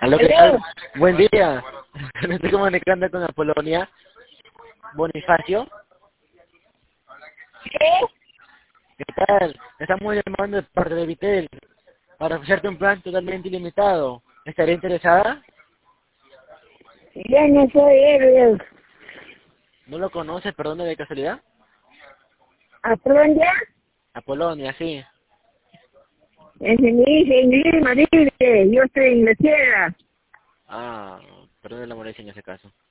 Aló, ¿qué tal? Aló, Buen día. Me estoy comunicando con Apolonia Bonifacio. ¿qué? ¿Qué tal? Estamos llamando de parte de Vitel para ofrecerte un plan totalmente ilimitado. ¿Estaría interesada? Ya no soy él. ¿No lo conoces, perdón, de casualidad? ¿Apronda? Apolonia, sí. Es en Lima, dice. Yo estoy en la sierra. Ah, perdón la molestia en ese caso.